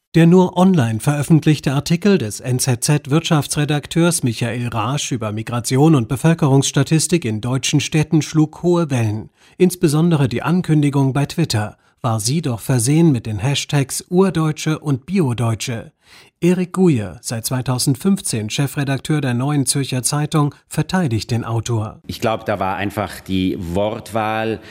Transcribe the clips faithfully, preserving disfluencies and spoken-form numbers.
Der nur online veröffentlichte Artikel des N Z Z-Wirtschaftsredakteurs Michael Rasch über Migration und Bevölkerungsstatistik in deutschen Städten schlug hohe Wellen. Insbesondere die Ankündigung bei Twitter war sie doch versehen mit den Hashtags Urdeutsche und Biodeutsche. Erik Guyer, seit zweitausendfünfzehn Chefredakteur der Neuen Zürcher Zeitung, verteidigt den Autor. Ich glaube, da war einfach die Wortwahl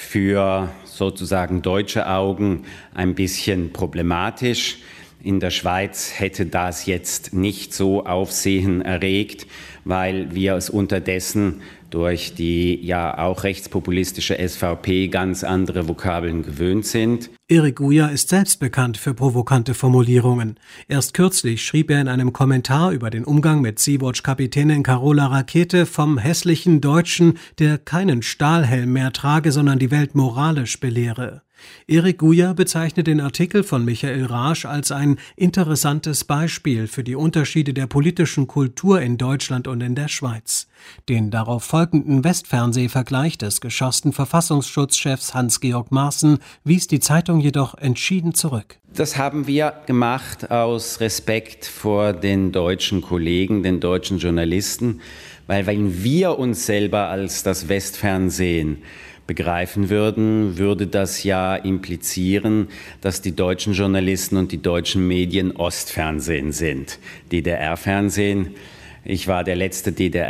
für sozusagen deutsche Augen ein bisschen problematisch. In der Schweiz hätte das jetzt nicht so Aufsehen erregt, weil wir es unterdessen durch die ja auch rechtspopulistische S V P ganz andere Vokabeln gewöhnt sind. Erik Guyer ist selbst bekannt für provokante Formulierungen. Erst kürzlich schrieb er in einem Kommentar über den Umgang mit Sea-Watch-Kapitänin Carola Rakete vom hässlichen Deutschen, der keinen Stahlhelm mehr trage, sondern die Welt moralisch belehre. Erik Guyer bezeichnet den Artikel von Michael Rasch als ein interessantes Beispiel für die Unterschiede der politischen Kultur in Deutschland und in der Schweiz. Den darauf folgenden Westfernsehvergleich des geschossten Verfassungsschutzchefs Hans-Georg Maaßen wies die Zeitung jedoch entschieden zurück. Das haben wir gemacht aus Respekt vor den deutschen Kollegen, den deutschen Journalisten, weil wenn wir uns selber als das Westfernsehen begreifen würden, würde das ja implizieren, dass die deutschen Journalisten und die deutschen Medien Ostfernsehen sind. D D R-Fernsehen. Ich war der letzte D D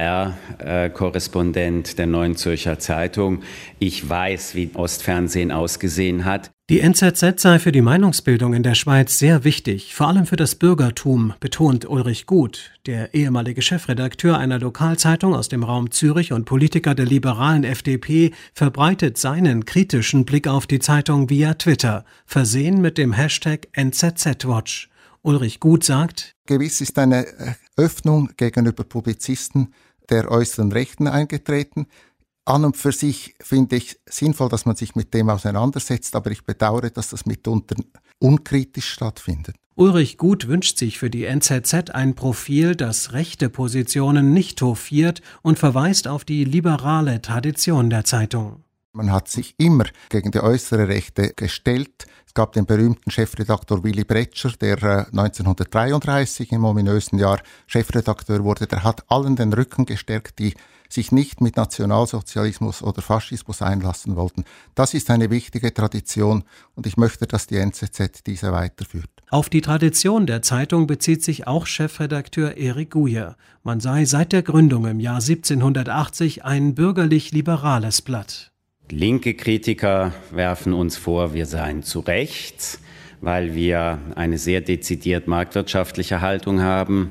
R-Korrespondent der Neuen Zürcher Zeitung. Ich weiß, wie Ostfernsehen ausgesehen hat. Die N Z Z sei für die Meinungsbildung in der Schweiz sehr wichtig, vor allem für das Bürgertum, betont Ulrich Guth. Der ehemalige Chefredakteur einer Lokalzeitung aus dem Raum Zürich und Politiker der liberalen F D P verbreitet seinen kritischen Blick auf die Zeitung via Twitter, versehen mit dem Hashtag N Z Z Watch. Ulrich Guth sagt: Gewiss ist eine Öffnung gegenüber Publizisten der äußeren Rechten eingetreten. An und für sich finde ich sinnvoll, dass man sich mit dem auseinandersetzt, aber ich bedauere, dass das mitunter unkritisch stattfindet. Ulrich Guth wünscht sich für die N Z Z ein Profil, das rechte Positionen nicht hofiert und verweist auf die liberale Tradition der Zeitung. Man hat sich immer gegen die äußere Rechte gestellt. Es gab den berühmten Chefredaktor Willy Bretscher, der neunzehnhundertdreiunddreißig im ominösen Jahr Chefredakteur wurde. Der hat allen den Rücken gestärkt, die sich nicht mit Nationalsozialismus oder Faschismus einlassen wollten. Das ist eine wichtige Tradition und ich möchte, dass die N Z Z diese weiterführt. Auf die Tradition der Zeitung bezieht sich auch Chefredakteur Erik Guyer. Man sei seit der Gründung im Jahr siebzehnhundertachtzig ein bürgerlich-liberales Blatt. Linke Kritiker werfen uns vor, wir seien zu rechts, weil wir eine sehr dezidiert marktwirtschaftliche Haltung haben.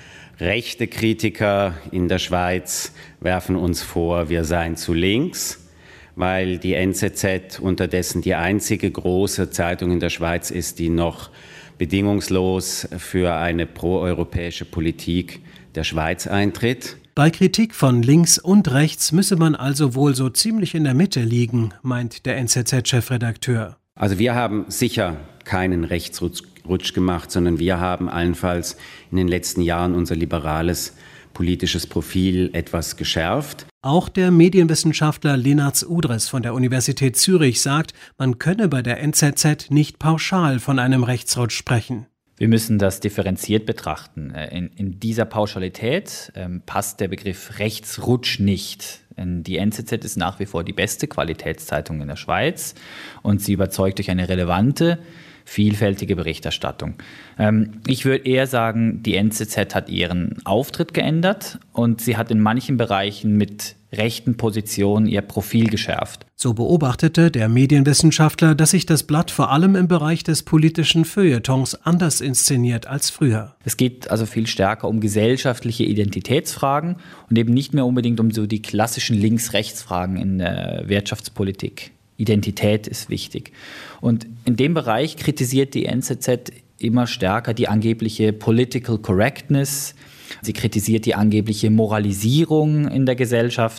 Rechte Kritiker in der Schweiz werfen uns vor, wir seien zu links, weil die N Z Z unterdessen die einzige große Zeitung in der Schweiz ist, die noch bedingungslos für eine proeuropäische Politik der Schweiz eintritt. Bei Kritik von links und rechts müsse man also wohl so ziemlich in der Mitte liegen, meint der N Z Z-Chefredakteur. Also wir haben sicher keinen Rechtsrutsch gemacht, sondern wir haben allenfalls in den letzten Jahren unser liberales politisches Profil etwas geschärft. Auch der Medienwissenschaftler Lenarz Udres von der Universität Zürich sagt, man könne bei der N Z Z nicht pauschal von einem Rechtsrutsch sprechen. Wir müssen das differenziert betrachten. In, in dieser Pauschalität ähm, passt der Begriff Rechtsrutsch nicht. Die N Z Z ist nach wie vor die beste Qualitätszeitung in der Schweiz und sie überzeugt durch eine relevante, vielfältige Berichterstattung. Ähm, ich würde eher sagen, die N Z Z hat ihren Auftritt geändert und sie hat in manchen Bereichen mit rechten Positionen ihr Profil geschärft. So beobachtete der Medienwissenschaftler, dass sich das Blatt vor allem im Bereich des politischen Feuilletons anders inszeniert als früher. Es geht also viel stärker um gesellschaftliche Identitätsfragen und eben nicht mehr unbedingt um so die klassischen Links-Rechts-Fragen in der Wirtschaftspolitik. Identität ist wichtig. Und in dem Bereich kritisiert die N Z Z immer stärker die angebliche Political Correctness. Sie kritisiert die angebliche Moralisierung in der Gesellschaft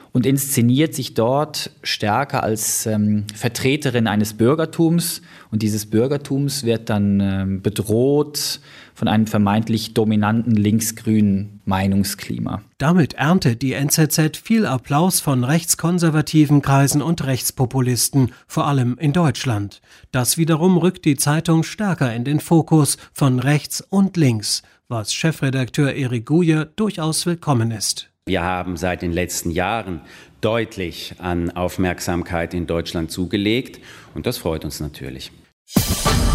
und inszeniert sich dort stärker als ähm, Vertreterin eines Bürgertums. Und dieses Bürgertums wird dann ähm, bedroht von einem vermeintlich dominanten linksgrünen Meinungsklima. Damit erntet die N Z Z viel Applaus von rechtskonservativen Kreisen und Rechtspopulisten, vor allem in Deutschland. Das wiederum rückt die Zeitung stärker in den Fokus von rechts und links, was Chefredakteur Erik Guye durchaus willkommen ist. Wir haben seit den letzten Jahren deutlich an Aufmerksamkeit in Deutschland zugelegt und das freut uns natürlich.